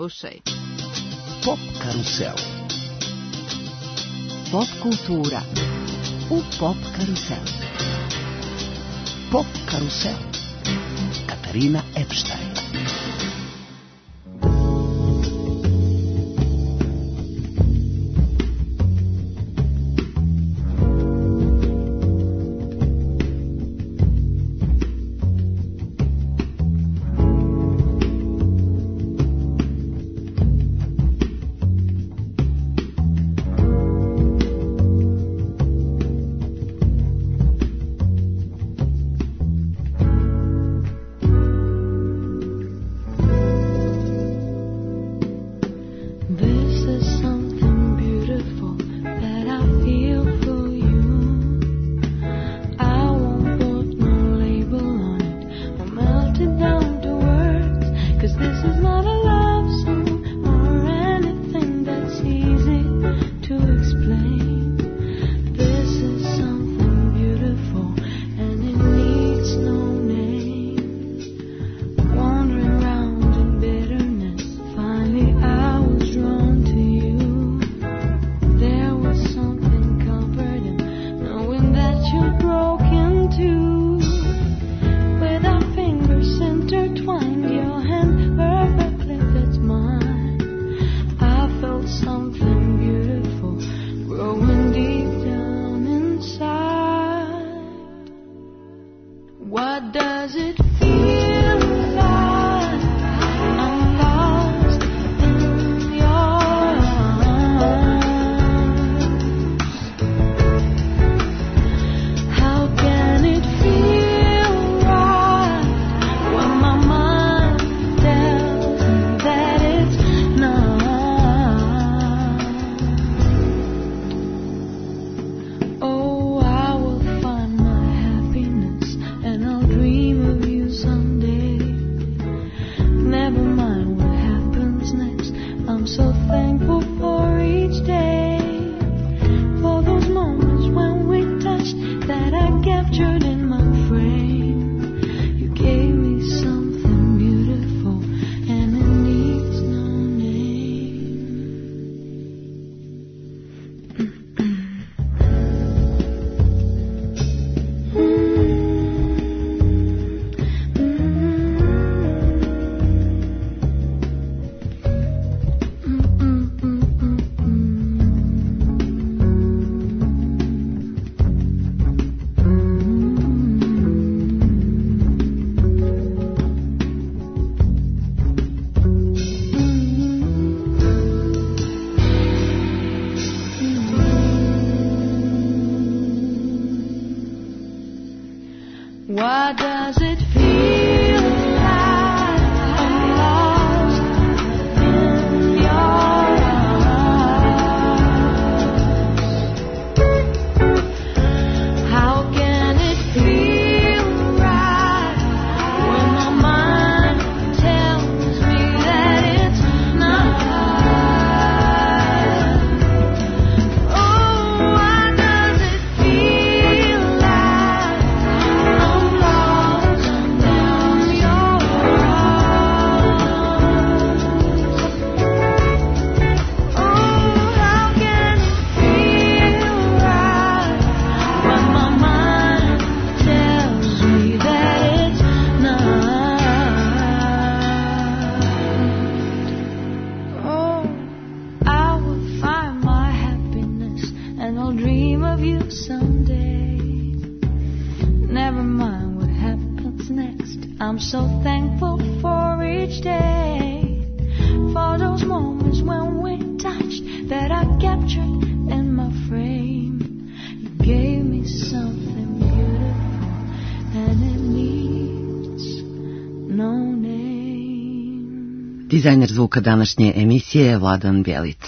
Slušaj. Pop karusel. Pop kultura u Pop karuselu. Pop karusel. Katarina Epstein. Why does it feel like I'm lost in your arms? How can it feel right when my mind tells me that it's not? Oh, why does it feel like I'm lost in your arms? Oh, how can it feel right when my mind tells me that it's not? Oh, I will find my happiness and I'll dream of you someday. Never mind what happens next. I'm so thankful for each day, for those moments when we touched that I captured in my frame. You gave me something beautiful and it needs no name. Dizajner zvuka današnje emisije je Vladan Bjelit.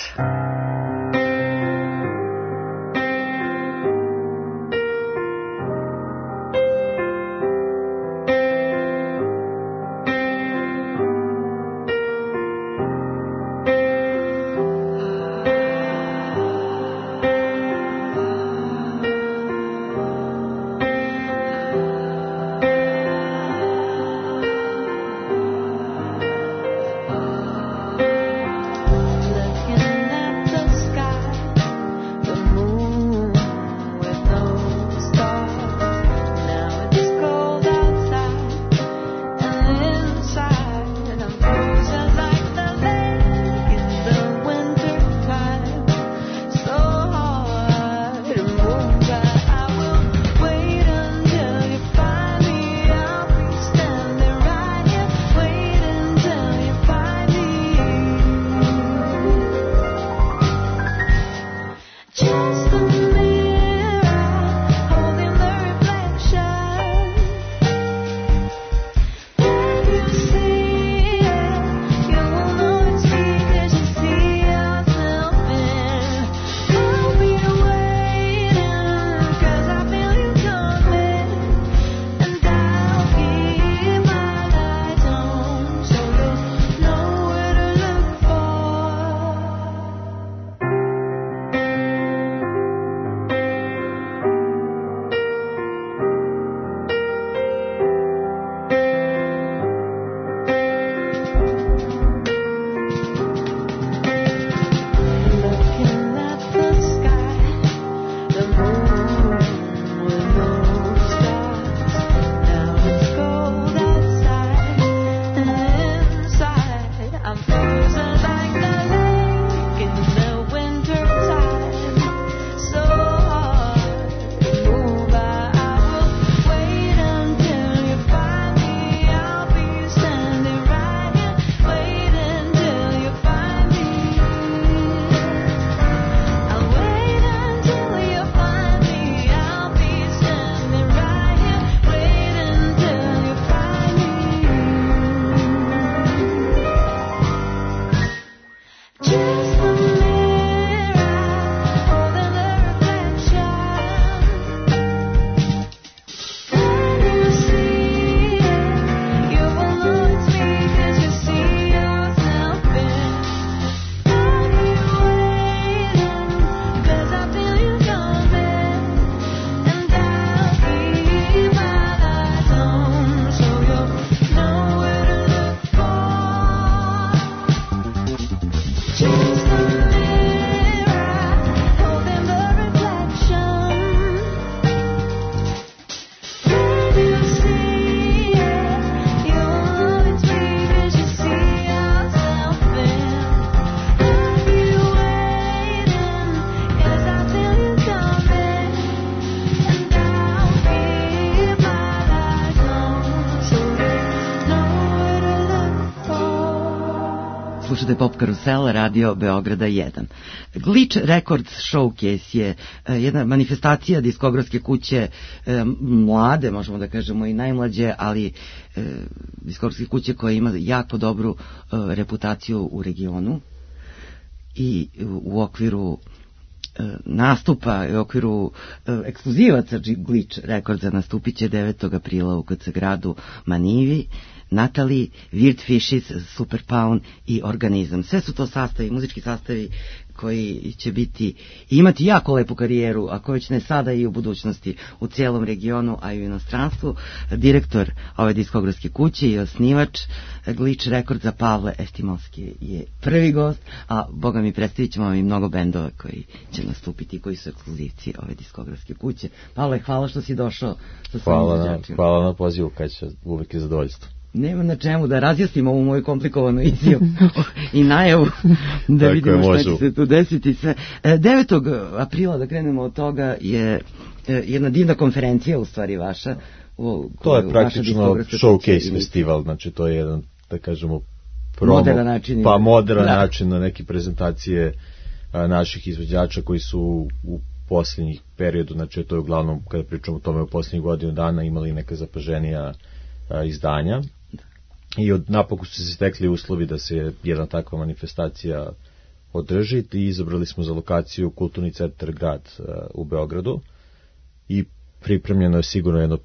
Slušate Pop Karusel, radio Beograda 1. Glitch Records Showcase je jedna manifestacija diskografske kuće, mlade, možemo da kažemo i najmlađe, ali diskografske kuće koja ima jako dobru reputaciju u regionu i u okviru nastupa u okviru ekskluzivaca Glitch Recordsa nastupit će 9. aprila u KC gradu Manivi Natalie, Weird Fishes, Super Pound i Organizam. Sve su to sastavi, muzički sastavi koji će biti imati jako lepu karijeru, a koji će ne sada i u budućnosti u cijelom regionu, a i u inostranstvu. Direktor ove diskografske kuće i osnivač Glitch Recordsa Pavle Estimovski je prvi gost, a boga mi predstavit ćemo vam i mnogo bendova koji će nastupiti, koji su ekskluzivci ove diskografske kuće. Pavle, hvala što si došao sa svojim izvođačima. Hvala na pozivu, kad će uvijek je zadovoljstvo. Nema na čemu da razjasnimo ovu moju komplikovanu izjavu i najavu da vidimo šta će se tu desiti sve. 9. aprila, da krenemo od toga, je jedna divna konferencija u stvari vaša. To je praktično showcase festival, znači to je jedan, da kažemo, moderan način. Pa moderan način na neke prezentacije naših izvođača koji su u posljednjih periodu, znači to je uglavnom, kada pričamo o tome, u posljednjih godinu dana imali neka zapaženija izdanja. I napokon su se stekli uslovi da se jedna takva manifestacija održi i izabrali smo za lokaciju Kulturni centar grad u Beogradu i pripremljeno je sigurno jedno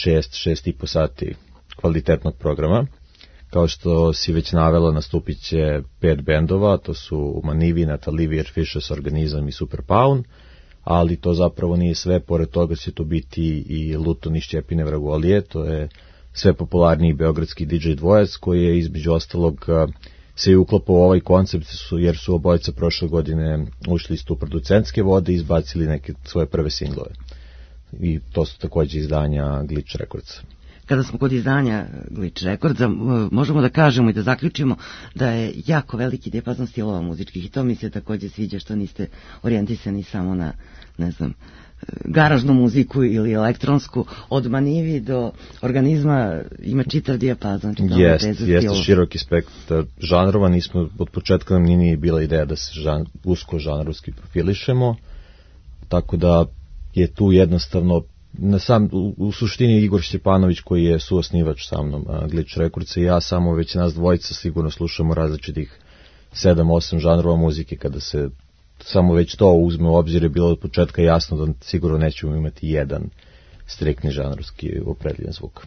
6,5 sati kvalitetnog programa. Kao što si već navela, nastupit će 5 bendova, to su Manivi, Natalie, Weird Fishes, Organizam i Super Pound, ali to zapravo nije sve, pored toga će to biti i Luton iz Šćepine Vragolije, to je sve popularniji beogradski DJ dvojac koji je između ostalog se i uklopao u ovaj koncept jer su obojica prošle godine ušli iz tu producentske vode i izbacili neke svoje prve singlove. I to su također izdanja Glitch Recordsa. Kada smo kod izdanja Glitch Recordsa, možemo da kažemo i da zaključimo da je jako veliki dijapazon stilova muzičkih i to mi se također sviđa što niste orijentisani samo na, ne znam, garažnu muziku ili elektronsku, od Manivi do Organizma ima čitav dijapazon. Jeste široki spektar žanrova, nismo od početka nam nije bila ideja da se usko žanrovski profilišemo, tako da je tu jednostavno u suštini Igor Šćepanović koji je suosnivač sa mnom Glitch Recordsa i ja samo već nas dvojica sigurno slušamo različitih 7-8 žanrova muzike. Kada se samo već to uzme u obzir je bilo od početka jasno da sigurno nećemo imati jedan striktni žanrovski opredeljen zvuk.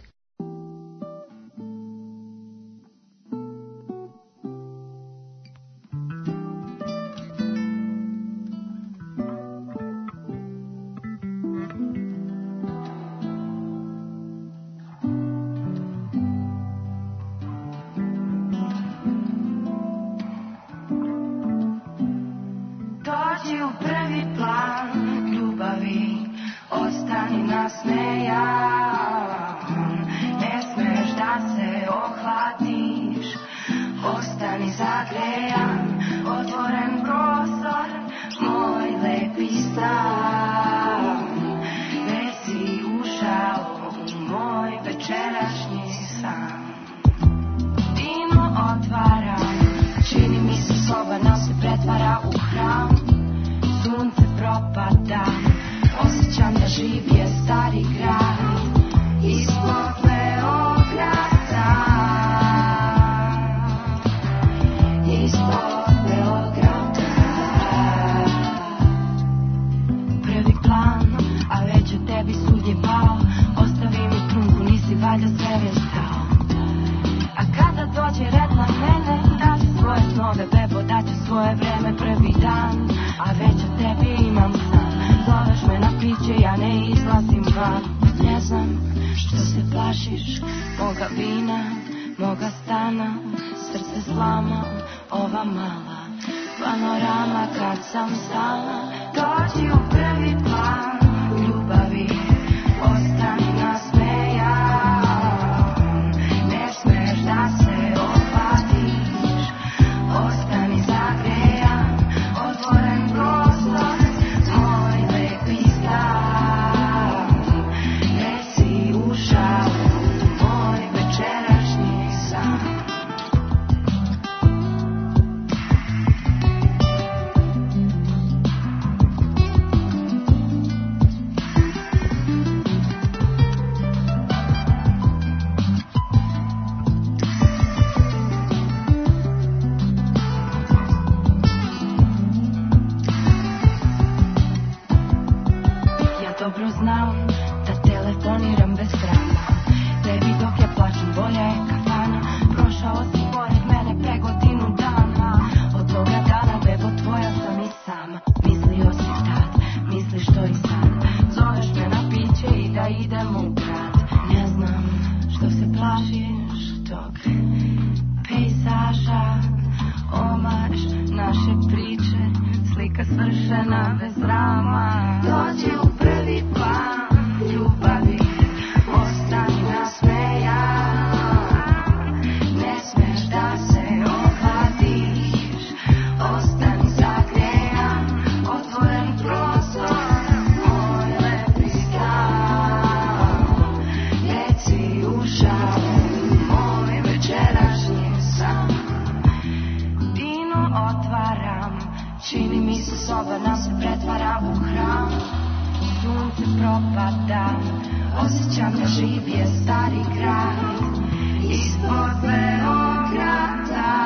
plašiš tog pejzaža, omaš naše priče, slika svršena bez drama. Dođi u prvi plan ljubavi, ostani nasmejan, ne smeš da se ohadiš, ostani zagrejan, otvoren prostor, moj lepi stan. Reci u šalu, moj večerašnji san. Vino otvaram, čini mi se soba nam se pretvara u hram. Sunce propada, osjećam da živ je stari grad ispod Beograda,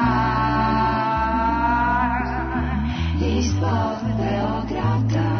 ispod Beograda.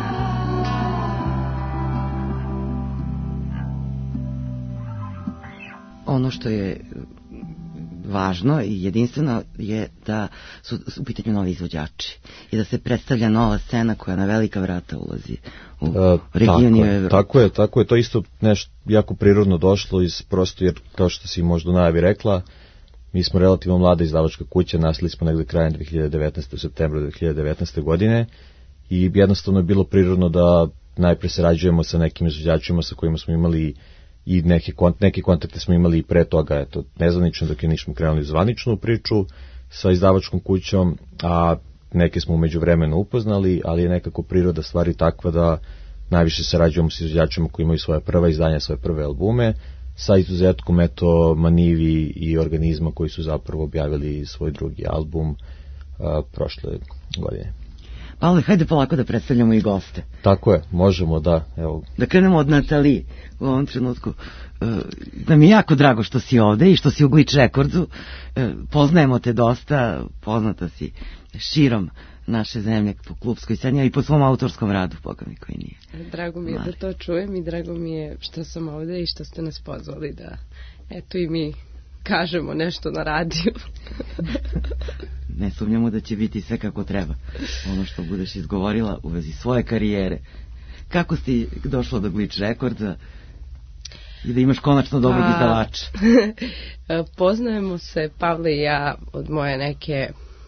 Ono što je važno i jedinstveno je da su u pitanju novi izvođači i da se predstavlja nova scena koja na velika vrata ulazi u region i u Evropu. Tako je, to isto nešto jako prirodno došlo iz prosto jer, kao što si možda u najavi rekla, mi smo relativno mlada izdavačka kuća, nastali smo negde krajem 2019. u septembru 2019. godine i jednostavno je bilo prirodno da najpre sarađujemo sa nekim izvođačima sa kojima smo imali i neke kontakte smo imali i pre toga, eto, nezvanično, dok je nismo krenuli zvaničnu priču sa izdavačkom kućom, a neke smo umeđu vremenu upoznali, ali je nekako priroda stvari takva da najviše sarađujemo s izvođačima koji imaju svoje prva izdanja, svoje prve albume, sa izuzetkom eto Manivi i Organizma koji su zapravo objavili svoj drugi album prošle godine. Pavle, hajde polako da predstavljamo i goste. Tako je, možemo, da. Evo. Da krenemo od Natalije u ovom trenutku. Nam je jako drago što si ovde i što si u Glitch Recordsu. Poznajemo te dosta, poznata si širom naše zemlje po klubskoj sceni, a i po svom autorskom radu, Boga mi koji nije. Drago mi je da to čujem i drago mi je što sam ovde i što ste nas pozvali da eto i mi kažemo nešto na radiju. Ne sumnjamo da će biti sve kako treba. Ono što budeš izgovorila u vezi svoje karijere. Kako si došla do Glitch Recordsa i da imaš konačno dobrog izdavača? Poznajemo se, Pavle i ja, od moje neke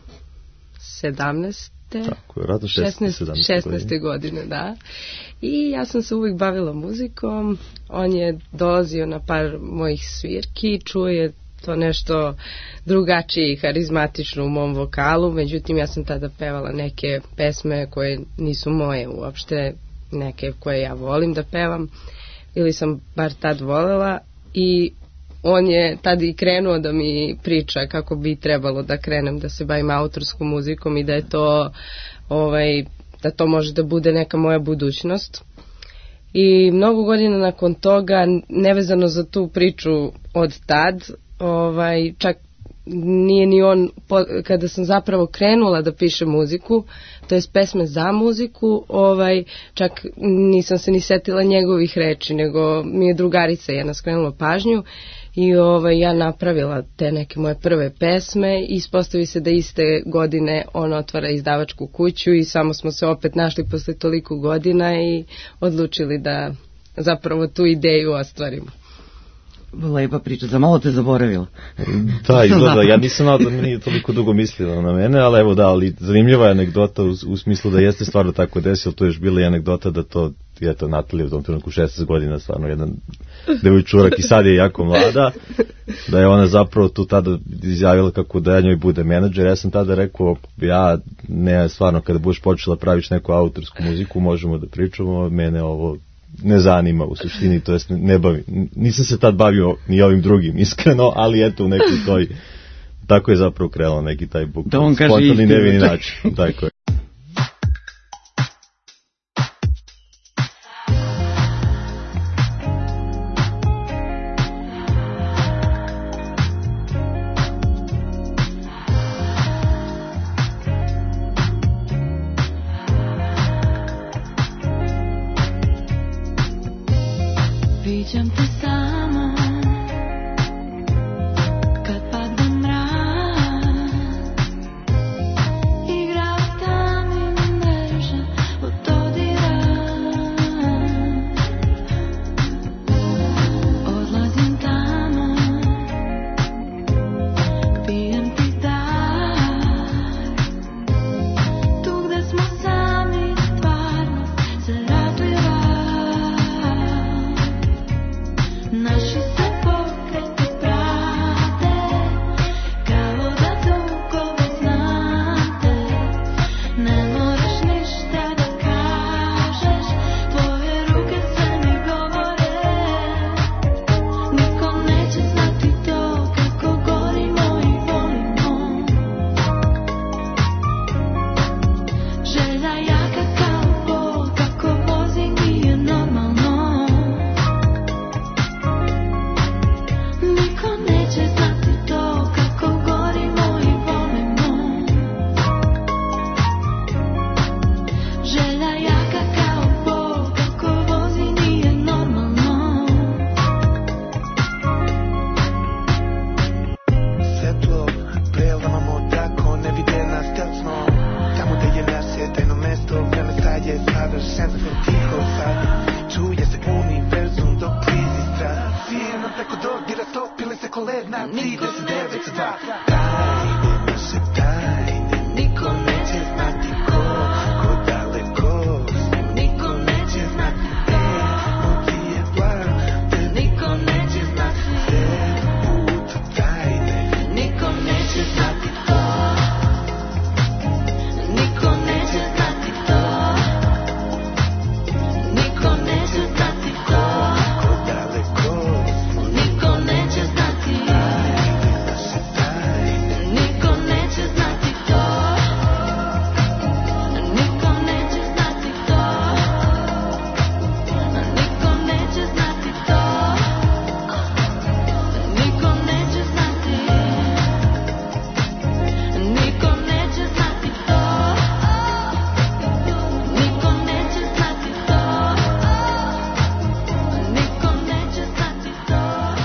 17. Tako je, rado 16. godine, da. I ja sam se uvijek bavila muzikom. On je dolazio na par mojih svirki, čuje to nešto drugačije i harizmatično u mom vokalu, međutim ja sam tada pevala neke pesme koje nisu moje uopšte, neke koje ja volim da pevam ili sam bar tad volela i on je tad i krenuo da mi priča kako bi trebalo da krenem da se bavim autorskom muzikom i da je to da to može da bude neka moja budućnost. I mnogo godina nakon toga, nevezano za tu priču od tad, čak nije ni on, kada sam zapravo krenula da pišem muziku, to jest pesme za muziku, čak nisam se ni setila njegovih reči, nego mi je drugarica jedna skrenula pažnju i ja napravila te neke moje prve pesme i ispostavi se da iste godine on otvara izdavačku kuću i samo smo se opet našli posle toliko godina i odlučili da zapravo tu ideju ostvarimo. Lepa priča, za malo te zaboravila. Da, izgleda, ja nisam znao da mi nije toliko dugo mislila na mene, ali evo da, ali zanimljiva je anegdota u smislu da jeste stvarno tako desilo, to je još bila i anegdota da to, eto, Natalija u tom trenutku 16 godina, stvarno jedan devojčurak i sad je jako mlada, da je ona zapravo tu tada izjavila kako da ja njoj bude menadžer, ja sam tada rekao, ja ne, stvarno kada budeš počela praviš neku autorsku muziku, možemo da pričamo, mene ovo ne zanima u suštini, to jest ne bavim, nisam se tad bavio ni ovim drugim, iskreno, ali eto u nekoj toj, tako je zapravo krenuo neki taj buk, spontani nevini način, tako je. Viđam te samo kad padne mrak, igra ta ga topili se ko led na 39,2. Tajne se tajne, niko neće znati ko daleko. Niko neće znati gde put je plan, niko neće znati gde put tajne. Niko neće znati to, niko neće znati to, niko neće znati to, ko daleko. Niko neće znati, niko neće znati to, niko neće znati to, niko neće znati to, niko neće znati, niko neće znati to, niko neće znati to, niko neće znati to,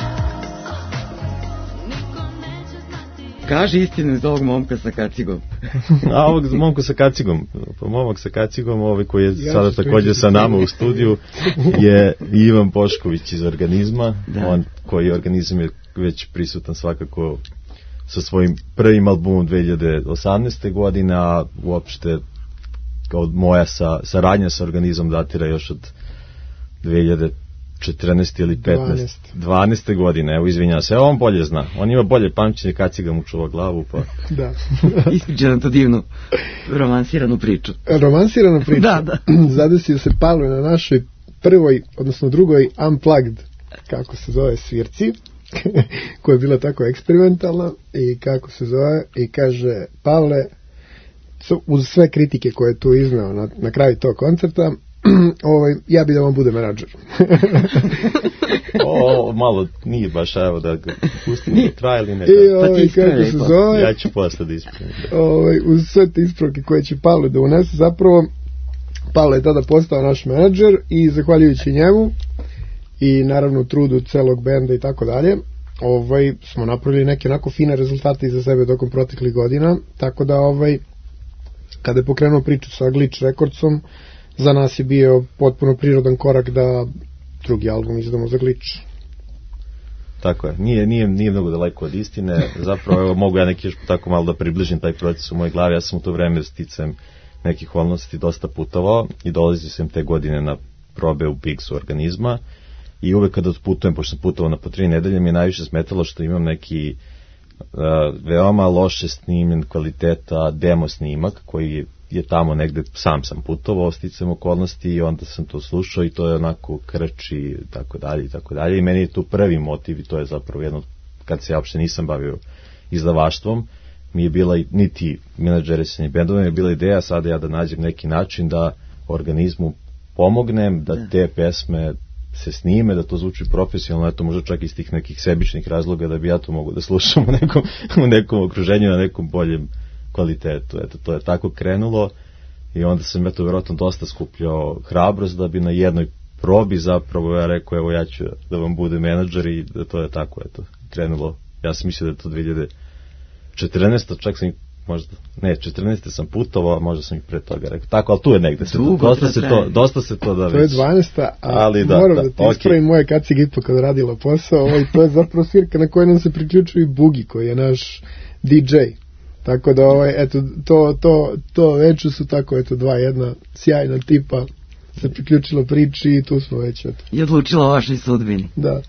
niko neće znati. Kaži istinu iz ovog momka sa kacigom. A ovog momka sa kacigom, momak sa kacigom, ovaj koji je sada također sa nama u studiju, je Ivan Pošković iz Organizma. Da. On koji Organizam je već prisutan svakako sa svojim prvim albumom 2018. godine, a uopšte kao moja saradnja sa Organizmom datira još od 2014. ili 12. godine. Evo, izvinjam se, on bolje zna. On ima bolje pamćenje, kaciga mu čuva glavu, pa... Da. Ispriča nam to divnu romansiranu priču. Romansiranu priču? Da. Zadesio se Pavle na našoj prvoj, odnosno drugoj Unplugged, kako se zove, svirci, koja je bila tako eksperimentalna, i kako se zove, i kaže: Pavle, uz sve kritike koje je tu iznao na kraju tog koncerta, ja bi da vam bude menadžer. Malo nije baš, evo da ga pustimo da traje ili ne. Kako se zove, ja ću posle da ispravim. Uz sve te ispravke koje će Pavle da unese, zapravo Pavle je tada postao naš menadžer i zahvaljujući njemu i naravno trudu celog benda i tako dalje, smo napravili neke onako fine rezultate iza sebe tokom proteklih godina, tako da kada je pokrenuo priču sa Glitch Recordsom, za nas je bio potpuno prirodan korak da drugi album izdamo za Glitch. Tako je, nije mnogo daleko od istine, zapravo evo, mogu ja neki još tako malo da približim taj proces u mojoj glavi. Ja sam u to vreme sticam nekih okolnosti dosta putovao i dolazio sam te godine na probe u Bigsu Organizma i uvek kada putujem, pošto sam putovao na po 3 nedelje, mi je najviše smetalo što imam neki veoma loše snimljen kvaliteta demo snimak koji je tamo negde, sam putovao, sticam okolnosti i onda sam to slušao i to je onako krči i tako dalje i meni je tu prvi motiv i to je zapravo jedno, kad se ja uopšte nisam bavio izdavaštvom, mi je bila niti menadžerisanje bendova, mi je bila ideja sada ja da nađem neki način da Organizmu pomognem, da te pesme se snime, da to zvuči profesionalno, eto možda čak iz tih nekih sebičnih razloga da bi ja to mogu da slušam u nekom okruženju, na nekom boljem kvalitetu. Eto, to je tako krenulo i onda sam vjerojatno dosta skupljao hrabrost da bi na jednoj probi zapravo ja rekao, evo ja ću da vam bude menadžer i da to je tako, eto, krenulo. Ja sam mislio da je to 2014. čak sam možda, ne, 14. sam putovao, a možda sam i pre toga rekao. Tako, ali tu je negde. Dosta se to da već. To je 12. ali moram da ti ispravim moje kacige ipak kad radila posao. To je zapravo svirka na kojoj nam se priključuje i Bugi, koji je naš DJ. Tako da, eto, to večer su tako, eto, jedna sjajna tipa se priključila priči i tu smo već, eto. I odlučila o vašoj sudbini. Da.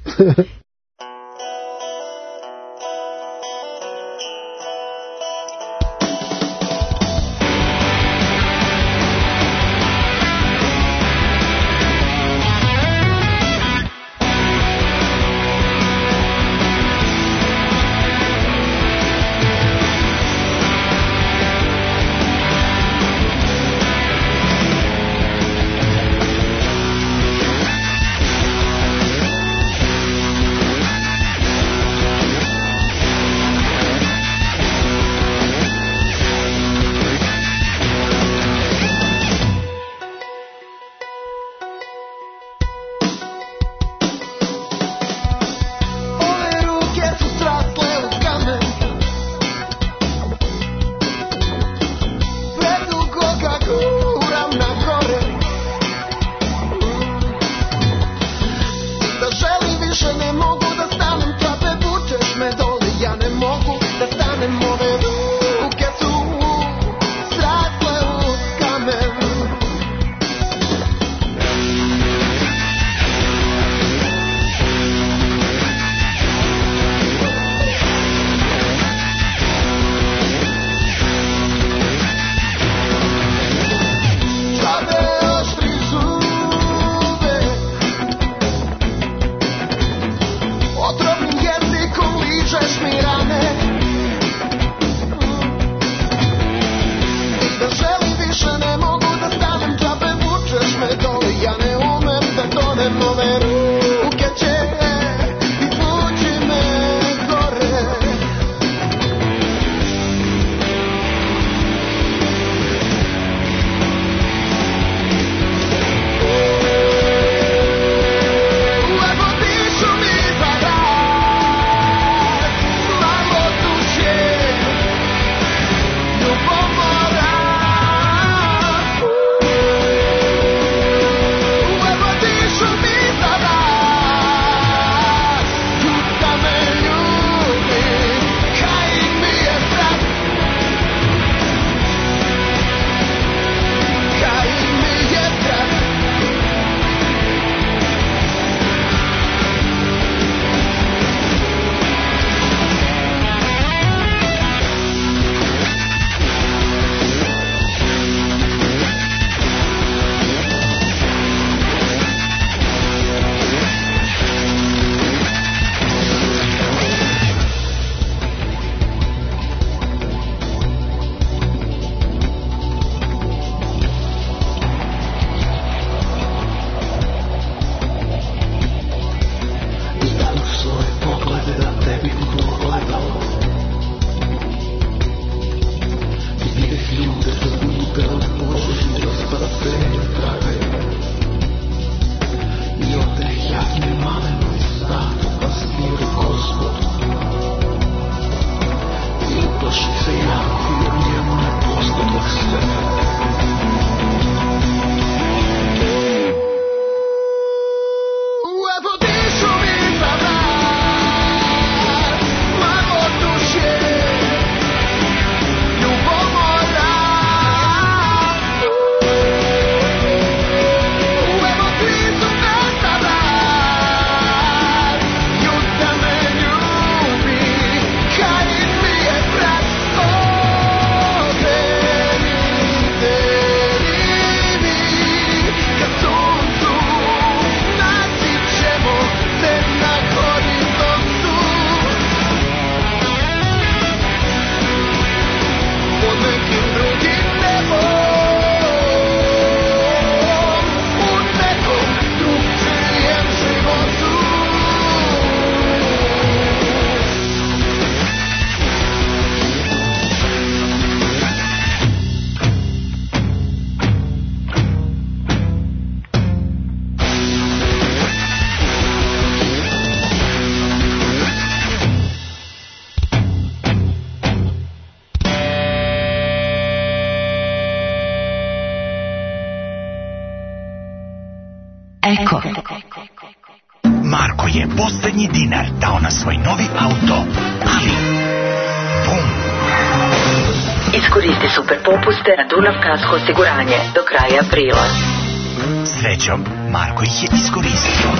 Eko. Marko je posljednji dinar dao na svoj novi auto, ali bum! Iskoristi super popuste na Dunav kasko osiguranje do kraja aprila. Srećom, Marko ih je iskoristio.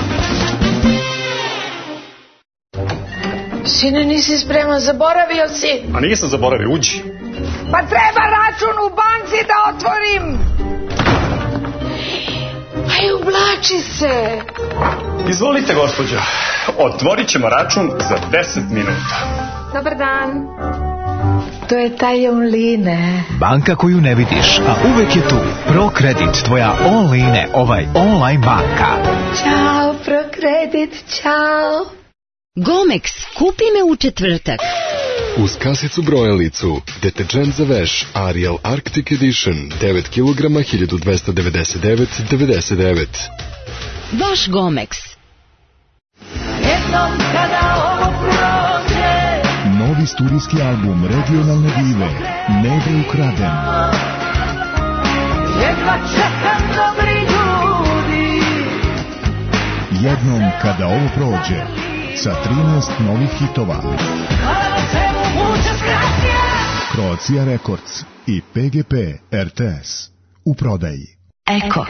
Sine, nisi spreman, zaboravio si. A nisam zaboravio, uđi. Pa treba račun u banci da otvorim. Aj, oblači se. Izvolite, gospođo. Otvorit ćemo račun za 10 minuta. Dobar dan. To je taj online. Banka koju ne vidiš, a uvek je tu. ProKredit, tvoja online, online banka. Ćao, ProKredit, ćao. Gomex, kupi me u četvrtak. Uz kasicu brojalicu, deterđent za veš Ariel Arctic Edition, 9 kg, 1299,99. Vaš Gomex. Jednom kada ovo prođe, novi studijski album regionalne dive Nebe ukraden. jedva čekam dobri ljudi. Jednom kada ovo prođe, sa 13 novih hitova. Croatia Records i PGP RTS u prodaji. Eko.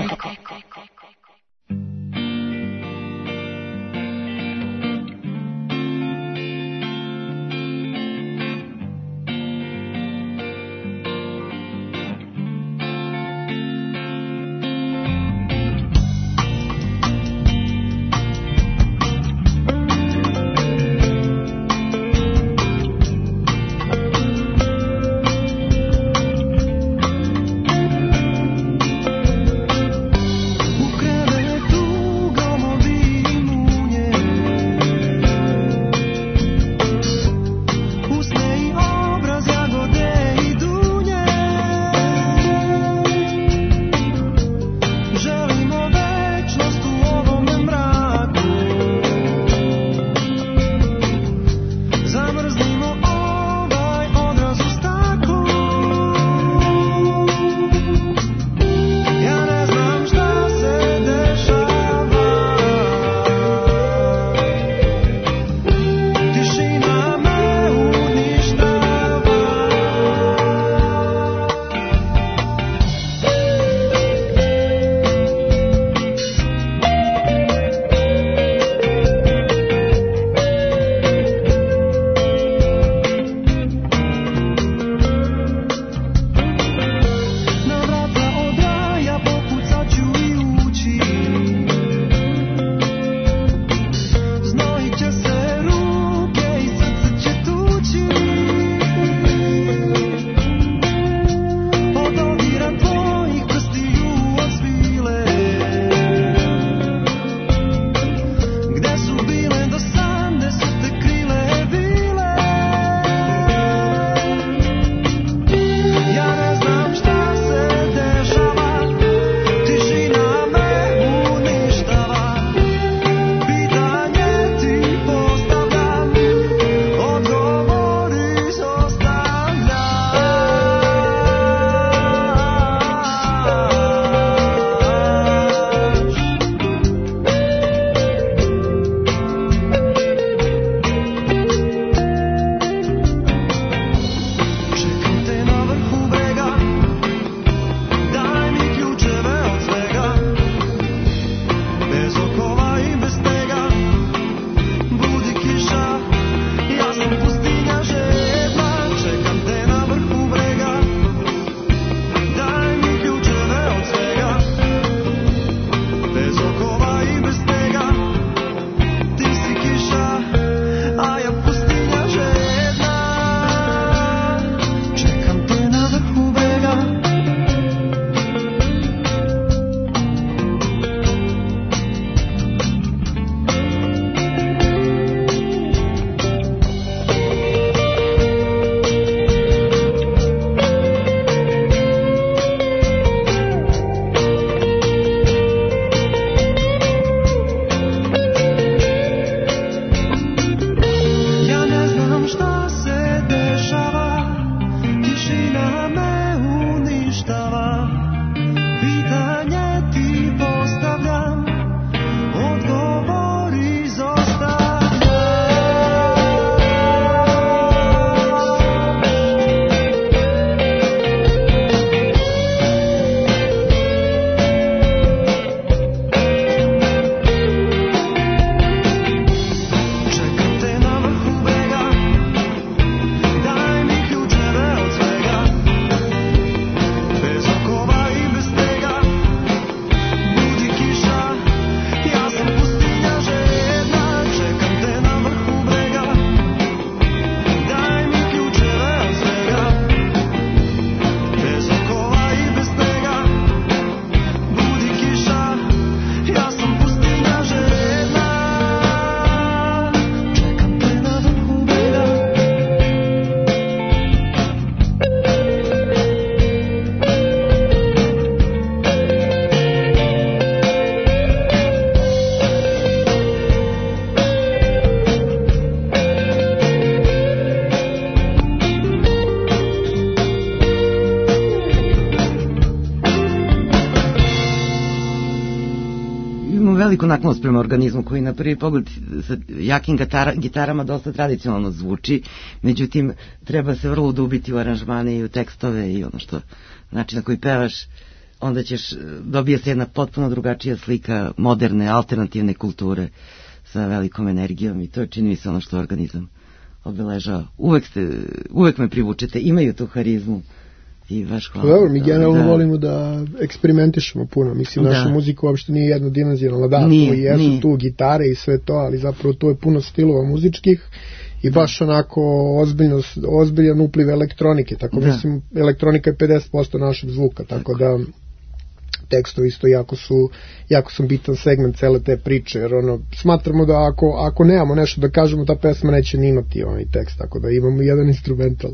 U krevetu veliku naklonost prema organizmu koji na prvi pogled sa jakim gitarama dosta tradicionalno zvuči, međutim treba se vrlo udubiti u aranžmane i u tekstove i ono što, način na koji pevaš, onda dobije se jedna potpuno drugačija slika moderne, alternativne kulture sa velikom energijom i to je, čini mi se, ono što organizam obeležava. Uvek me privučete, imaju tu harizmu i baš hvala. Dobro, mi generalno volimo da eksperimentišemo puno, mislim, naša muzika uopšte nije jednodimenzionalna, tu jesu tu gitare i sve to, ali zapravo tu je puno stilova muzičkih i baš onako ozbiljan upliv elektronike, tako mislim, elektronika je 50% našeg zvuka, tako da tekstovi isto jako su bitan segment cele te priče, jer smatramo da ako nemamo nešto da kažemo, ta pesma neće ni imati onaj tekst, tako da imamo jedan instrumental.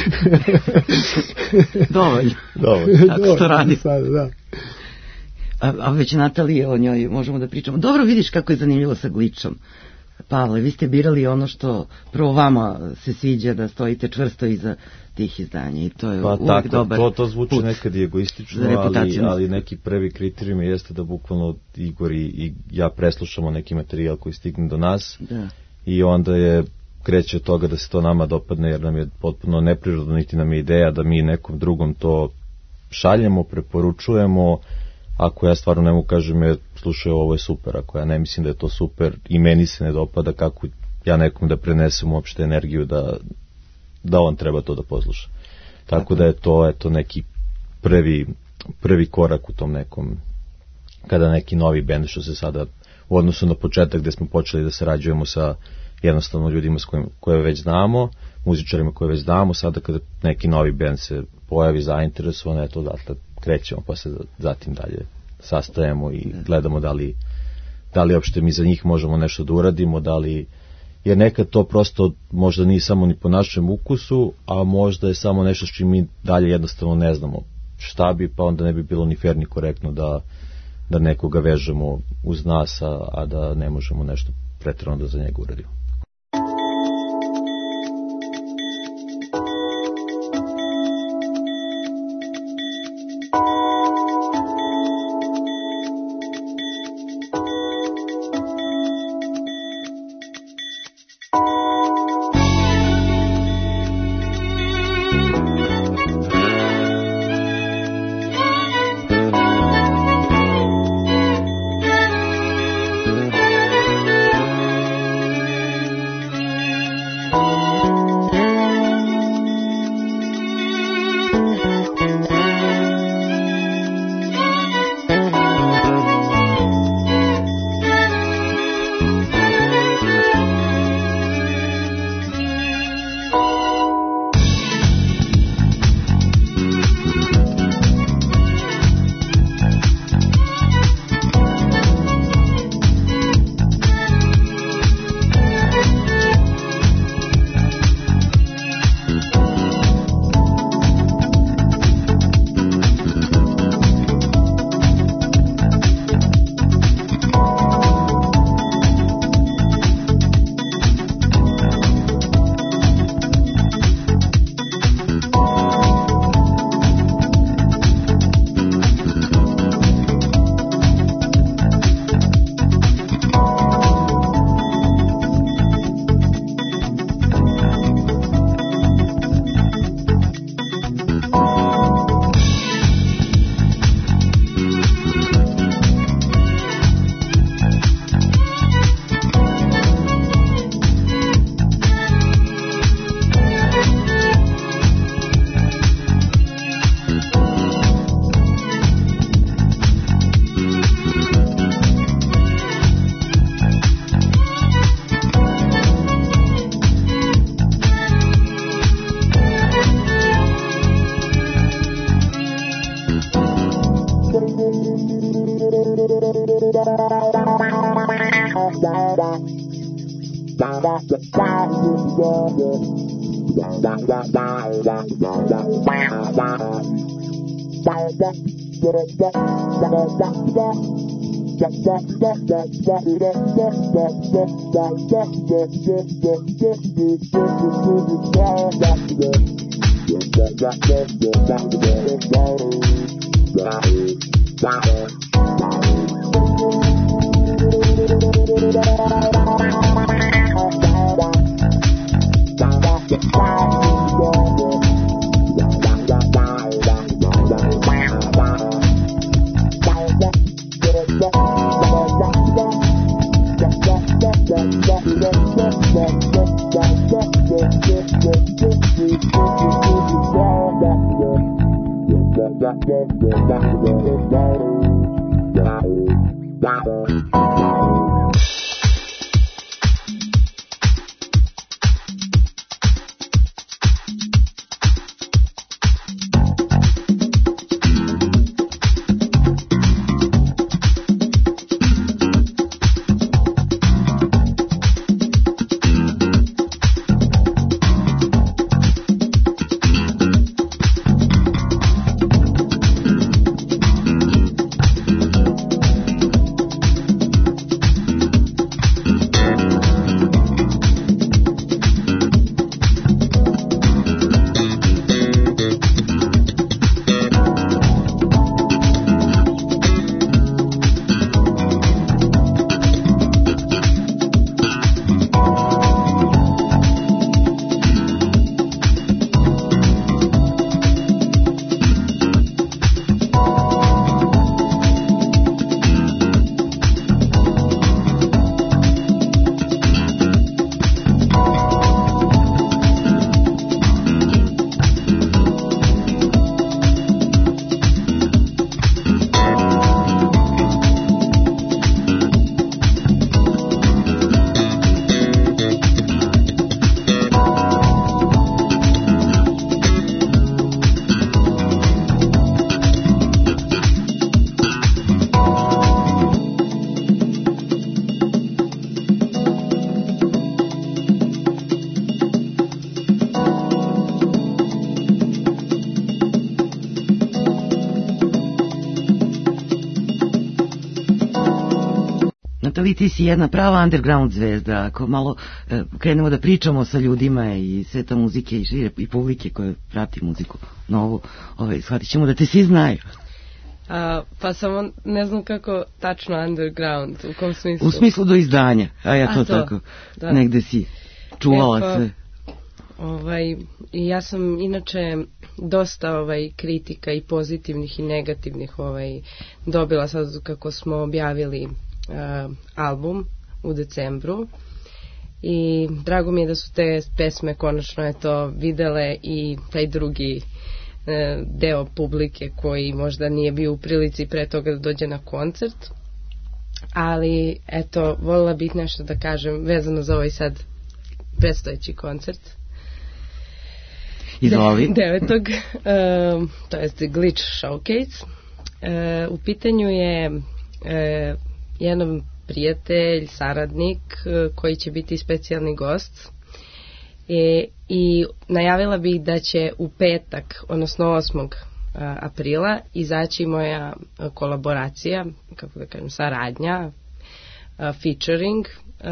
Dovoljno. Tako što radi. Da. A već Natalija, o njoj možemo da pričamo. Dobro, vidiš kako je zanimljivo sa Gličom. Pavle, vi ste birali ono što prvo vama se sviđa, da stojite čvrsto iza tih izdanja i to je uvijek dobar put. To zvuči nekad i egoistično, ali neki prvi kriterijum jeste da bukvalno Igor i ja preslušamo neki materijal koji stigne do nas i onda kreće od toga da se to nama dopadne, jer nam je potpuno neprirodno, niti nam je ideja da mi nekom drugom to šaljemo, preporučujemo. Ako ja stvarno ne mogu kažem slušaj, ovo je super, ako ja ne mislim da je to super i meni se ne dopada, kako ja nekom da prenesem uopšte energiju da on treba to da posluša. Tako da je to neki prvi korak u tom nekom, kada neki novi bend, što se sada u odnosu na početak gde smo počeli da sarađujemo sa jednostavno ljudima koje već znamo, muzičarima koje već znamo, sada kada neki novi bend se pojavi zainteresovan, eto odatle krećemo, pa se zatim dalje sastajemo i gledamo da li uopšte mi za njih možemo nešto da uradimo, jer nekad to prosto možda nije samo ni po našem ukusu, a možda je samo nešto s čim mi dalje jednostavno ne znamo šta bi, pa onda ne bi bilo ni fair ni korektno da nekoga vežemo uz nas, a da ne možemo nešto preterano da za njega uradimo. Ali ti si jedna prava underground zvezda. Ako malo krenemo da pričamo sa ljudima i sveta muzike i šire i publike koje prati muziku novu, shvatit ćemo da te svi znaju. Pa samo ne znam kako tačno underground, u kom smislu? U smislu do izdanja, a ja to tako da. Negde si čuvala sve. Ja sam inače dosta kritika i pozitivnih i negativnih dobila sad kako smo objavili album u decembru i drago mi je da su te pesme konačno videle i taj drugi deo publike koji možda nije bio u prilici pre toga da dođe na koncert, ali voljela bih nešto da kažem vezano za ovaj sad predstojeći koncert. Izvoli. 9. To jest Glitch Showcase. U pitanju je jedan prijatelj, saradnik koji će biti specijalni gost i najavila bih da će u petak, odnosno 8. aprila izaći moja kolaboracija, kako da kažem, saradnja, featuring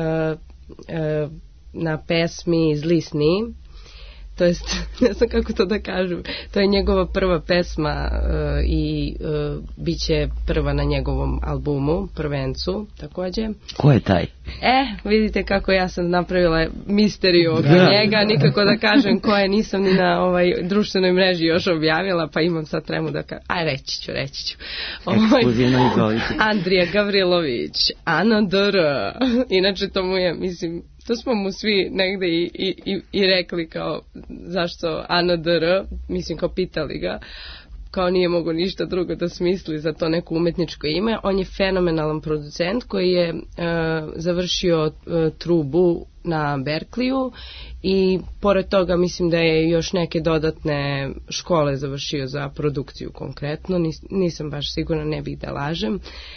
na pesmi Zli sni. To jest, ne znam kako to da kažem, to je njegova prva pesma i bit će prva na njegovom albumu, prvencu takođe. Ko je taj? Vidite kako ja sam napravila misteriju oko njega, nikako da kažem ko je, nisam ni na društvenoj mreži još objavila, pa imam sad tremu da kažem, reći ću. Ekskluzivno izvolite. Andrija Gavrilović, Ana Dr. Inače to mu je, mislim, to smo mu svi negde i rekli kao zašto Ana Dr. Mislim kao pitali ga, kao nije mogo ništa drugo da smisli za to neko umetničko ime. On je fenomenalan producent koji je završio trubu na Berkliju i pored toga mislim da je još neke dodatne škole završio za produkciju konkretno, nisam baš sigurna, ne bih da lažem.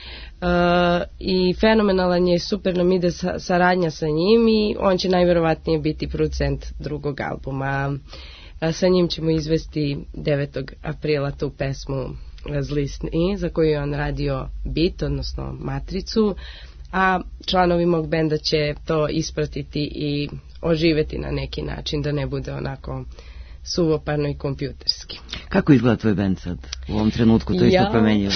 I fenomenalan je, super nam ide saradnja sa njim i on će najverovatnije biti producent drugog albuma. Sa njim ćemo izvesti 9. aprila tu pesmu Zli sni, za koju je on radio beat, odnosno matricu, a članovi mog benda će to ispratiti i oživeti na neki način, da ne bude onako suvoparno i kompjuterski. Kako izgleda tvoj bend sad u ovom trenutku? To je isto promenio.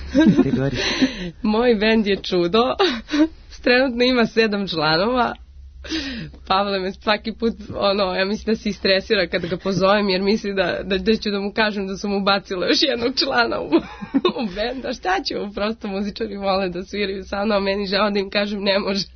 Moj bend je čudo. Trenutno ima 7 članova. Pavle me svaki put, ja mislim da se istresira kada ga pozovem, jer misli da ću da mu kažem da sam mu bacila još jednog člana u benda. Šta ću? Prosto muzičari vole da sviraju sa mnom, meni žao da im kažem ne može.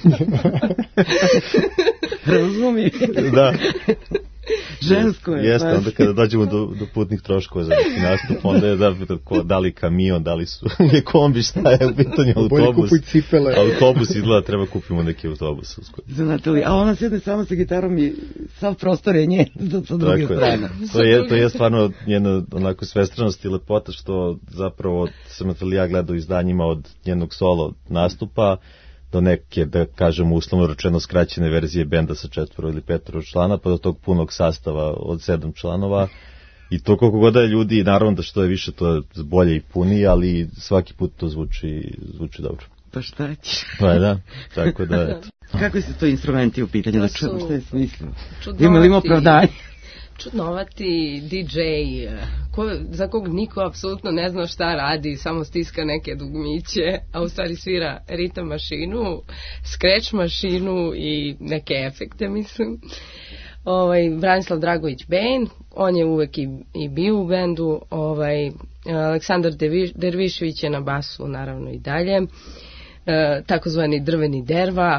Razumim. Da. Žensko je. Jeste, onda kada dođemo do putnih troškova za neki nastup, onda je da li kamion, da li su je kombi, šta je u pitanju autobus. Autobus izgleda, treba kupimo neki autobus. Za Nataliju, a ona sjedne sama sa gitarom i sav prostor je nje sa druge strane. To je stvarno jedna onako svestranost i lepota što zapravo sam Natalija gledao u izdanjima od njenog solo nastupa do neke, da kažem, uslovno rečeno skraćene verzije benda sa 4 ili 5 člana, pa do tog punog sastava od 7 članova. I to koliko god da je ljudi, naravno da što je više, to je bolje i punije, ali svaki put to zvuči dobro. Pa šta ćeš? Pa da, tako da, eto. Kako su to instrumenti u pitanju? Da čujemo što je smislio? Ima opravdanje? Čudnovati DJ, za kog niko apsolutno ne zna šta radi, samo stiska neke dugmiće, a u stvari svira ritam mašinu, scratch mašinu i neke efekte, mislim. Branislav Dragović-Bejn, on je uvek i bio u bendu, Aleksandar Dervišević je na basu, naravno i dalje, takozvani drveni derva.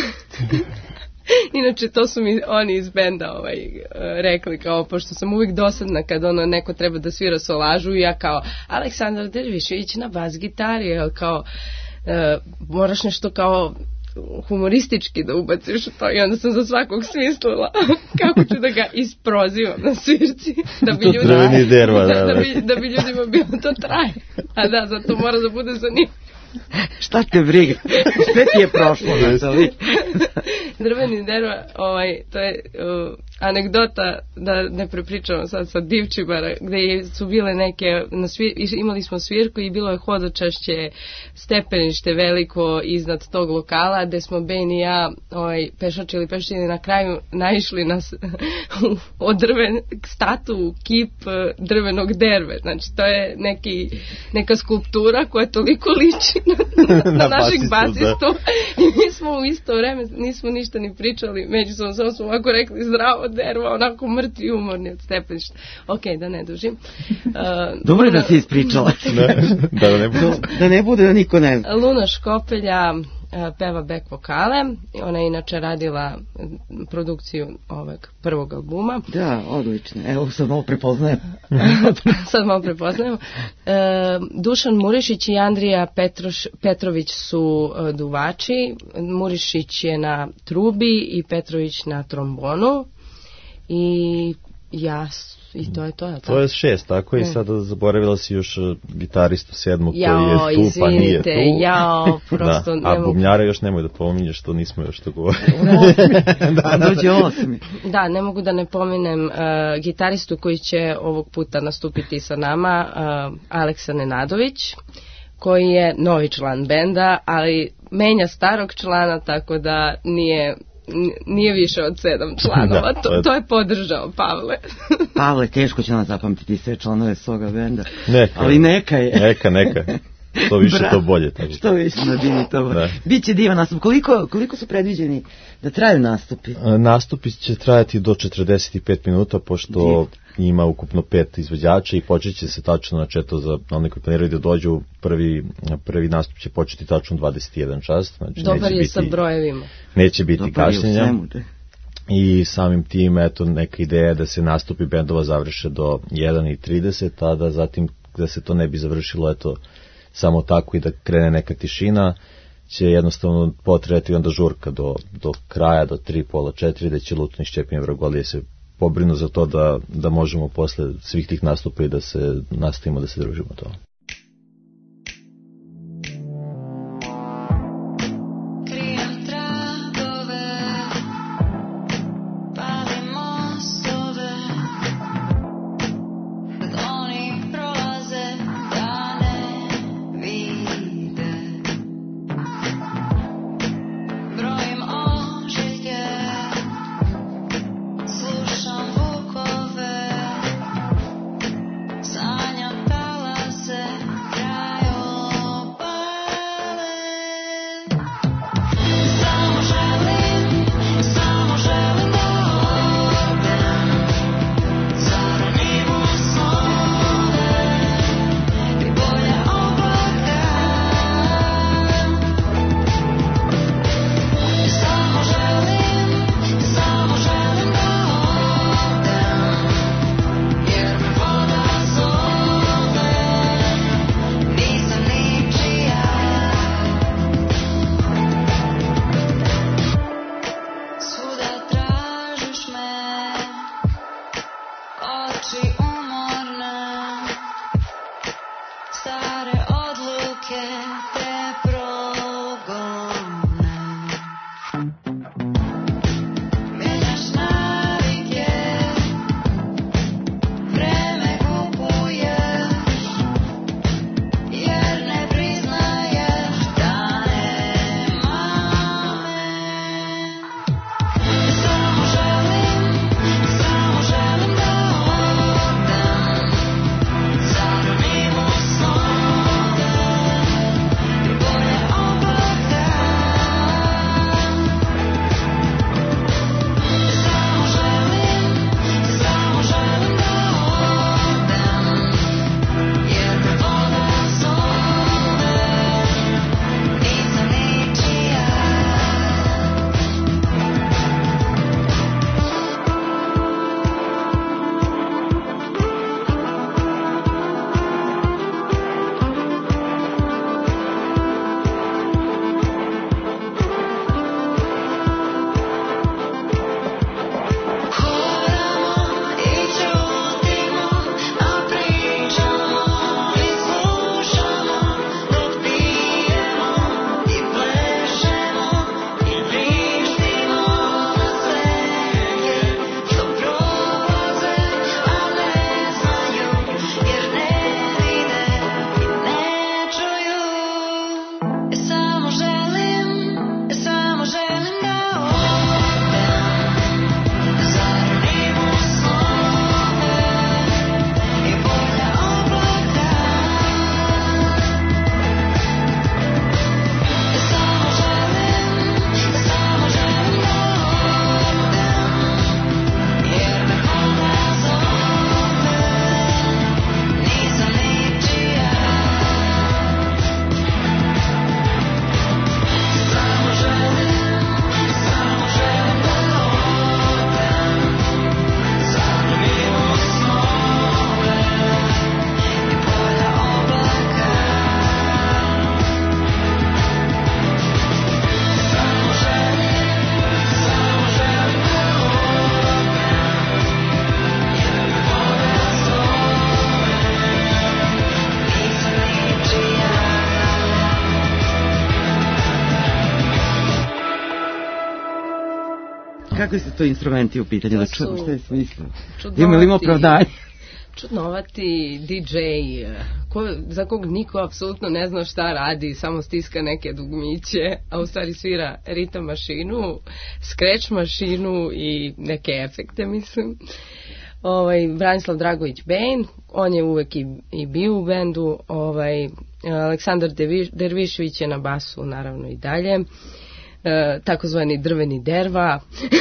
Inače, to su mi oni iz benda rekli, kao, pošto sam uvijek dosadna kad neko treba da svira solažu i ja kao, Aleksandar Dervišević na bas gitari, kao, moraš nešto kao humoristički da ubaciš to, i onda sam za svakog smislila kako ću da ga isprozivam na svirci, da bi ljudima bilo to traje. A da, zato mora da bude zanimljivo. Šta te briga? Sve ti je prošlo, Natali. Drveni derva, to je anegdota, da ne prepričamo sad sa Divčibara, gde su bile neke, imali smo svirku i bilo je hodočašće, stepenište veliko iznad tog lokala, gde smo Ben i ja pešačili, na kraju naišli od statu, kip drvenog derve. Znači, to je neka skulptura koja toliko liči na našeg basistu. I mi smo u isto vreme, nismo ništa ni pričali, međusobno samo smo ovako rekli zdravo derva, onako mrtvi umorni od stepeništa. Ok, da ne dužim. Dobro da si ispričala. Da ne bude da niko ne zna. Luna Škopelja peva back vokale, ona je inače radila produkciju ovog prvog albuma. Da, odlično. Evo, sad malo prepoznajem. Dušan Murišić i Andrija Petrović su duvači. Murišić je na trubi i Petrović na trombonu. I to je to. To je 6, tako i sada zaboravila si još gitaristu 7 koji je tu, pa nije tu. Prosto a bubnjara još nemoj da pominješ, što nismo još to govorili. Dođe 8. Da, ne mogu da ne pominem gitaristu koji će ovog puta nastupiti sa nama, Aleksa Nenadović, koji je novi član benda, ali menja starog člana, tako da nije više od 7 članova. To je podržao Pavle. Pavle, teško će nam zapamtiti sve članove svoga benda. Ali neka je. Neka. Što više to bolje. Tako. Što više nadini to bolje. Biće divan nastup. Koliko su predviđeni da traju nastupi? Nastupi će trajati do 45 minuta, pošto ima ukupno 5 izvođača i počet će se tačno, znači eto, za one koji planiraju da dođu, prvi nastup će početi tačno 21 čas. Znači, dobar je sa brojevima. Neće biti kašnjenja. I samim tim, eto, neka ideja da se nastupi bendova završe do 1:30, a da zatim, da se to ne bi završilo, eto, samo tako i da krene neka tišina, će jednostavno potrebati onda žurka do kraja, do 3, pola 4, da će Luton i Šćepin Vragolije se pobrinu za to da možemo posle svih tih nastupa i da se nastavimo da se družimo to. oči umorne, stare odluke te progone. Menjaš navike, vreme kupuješ, jer ne priznaješ da nema me. Samo želim da odem, zaronim u snove i boje oblaka. Samo želim da odem, jer me voda zove, nisam ničija. Hodamo i čutimo, a pričamo i slušamo, dok pijemo i plešemo i vrištimo na sveke što prolaze, a ne znaju, jer ne vide i ne čuju. Samo želim da odem, zaronim u snove i boje oblaka. Samo želim da odem, jer me voda zove, nisam ničija. Samo želim da odem, zaronim u snove i boje oblaka. Samo želim da odem, jer me voda zove, nisam ničija. Kakvi su to instrumenti u pitanju? Da To čujemo su što je smisla. čudnovati- Ima li ima opravdanje? Čudnovati DJ, za kog niko apsolutno ne zna šta radi, samo stiska neke dugmiće, a u stvari svira ritam mašinu, scratch mašinu i neke efekte, mislim. Branislav Dragović Bejn, on je uvek i bio u bendu, Aleksandar Dervišević je na basu, naravno i dalje, takozvani drveni derva.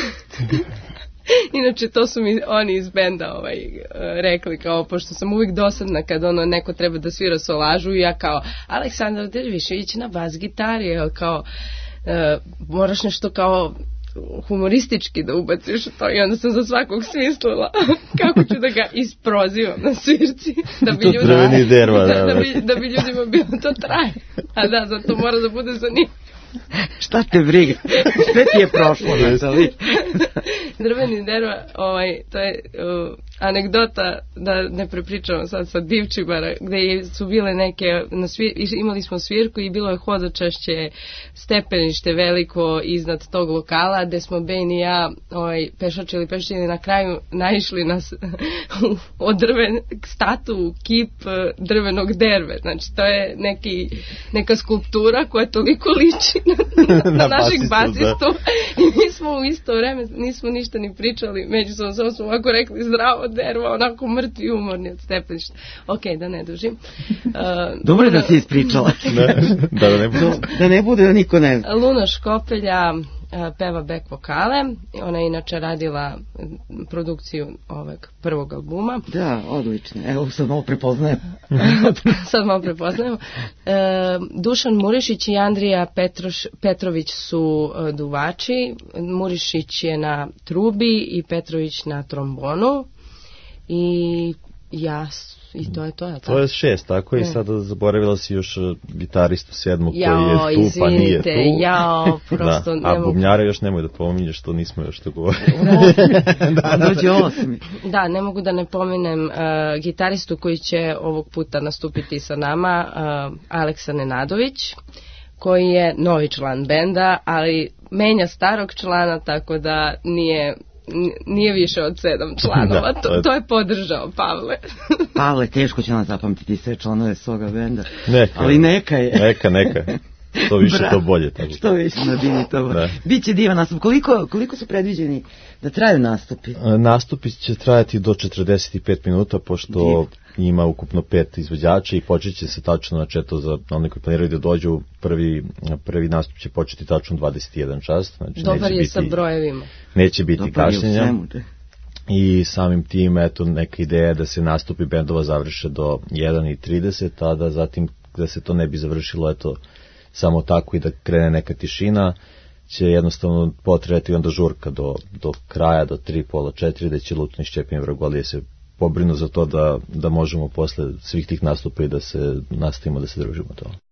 Inače, to su mi oni iz benda rekli, kao, pošto sam uvijek dosadna kad neko treba da svira solažu, i ja kao, Aleksandar Dervišević na bas gitari, kao, moraš nešto kao humoristički da ubaciš to, i onda sam za svakog smislila kako ću da ga isprozivam na svirci, da bi Drveni derva, da bi ljudima bilo to traje, a da, zato mora da bude zanimljivo. Šta te briga? Sve ti je prošlo, Natali. Drveni derva, to je anegdota, da ne prepričamo sad sa Divčibara, gde su bile neke, imali smo svirku i bilo je hodočašće, stepenište veliko iznad tog lokala, gde smo Bejn i ja pešačili, na kraju naišli od statu, kip drvenog derve. Znači, to je neka skulptura koja toliko liči na našeg basistu, i mi smo u isto vreme nismo ništa ni pričali međusobno, samo smo ovako rekli zdravo derva, onako mrtvi i umorni od stepeništa. Ok, da ne dužim. Dobro je da si ispričala. Da ne bude da niko ne zna. Luna Škopelja peva back vokale, ona je inače radila produkciju ovog prvog albuma. Da, odlično. Evo, sad malo prepoznajemo. Dušan Murišić i Andrija Petrović su duvači. Murišić je na trubi i Petrović na trombonu. I I to je to. Ja, to je 6, tako i sada zaboravila si još gitaristu 7 koji je tu, pa nije tu. Prosto da, a bubnjara još nemoj da pominješ, što nismo još to govorili. Dođe 8. Da, ne mogu da ne pominem gitaristu koji će ovog puta nastupiti sa nama, Aleksa Nenadović, koji je novi član benda, ali menja starog člana, tako da nije više od 7 članova. To je podržao Pavle. Pavle, teško će nam zapamtiti sve članove svoga benda. Ali neka je. Neka. Što više, to bolje. Tako. Što više nadini to. Biće divan nastup. Koliko su predviđeni da traju nastupi? Nastupi će trajati do 45 minuta, pošto ima ukupno 5 izvođača i počet će se tačno, znači eto za oni koji planiraju da dođu, prvi nastup će početi tačno 21 čas. Znači, dobar je sa brojevima. Neće biti kašnjenja. I samim tim, eto, neka ideja je da se nastupi bendova završe do 1:30, a da zatim, da se to ne bi završilo, eto, samo tako i da krene neka tišina, će jednostavno potrebati onda žurka do kraja, do 3, pola 4, da će Luton i Šćepin Vragolije se pobrinu za to da možemo posle svih tih nastupa i da se nastavimo da se družimo to.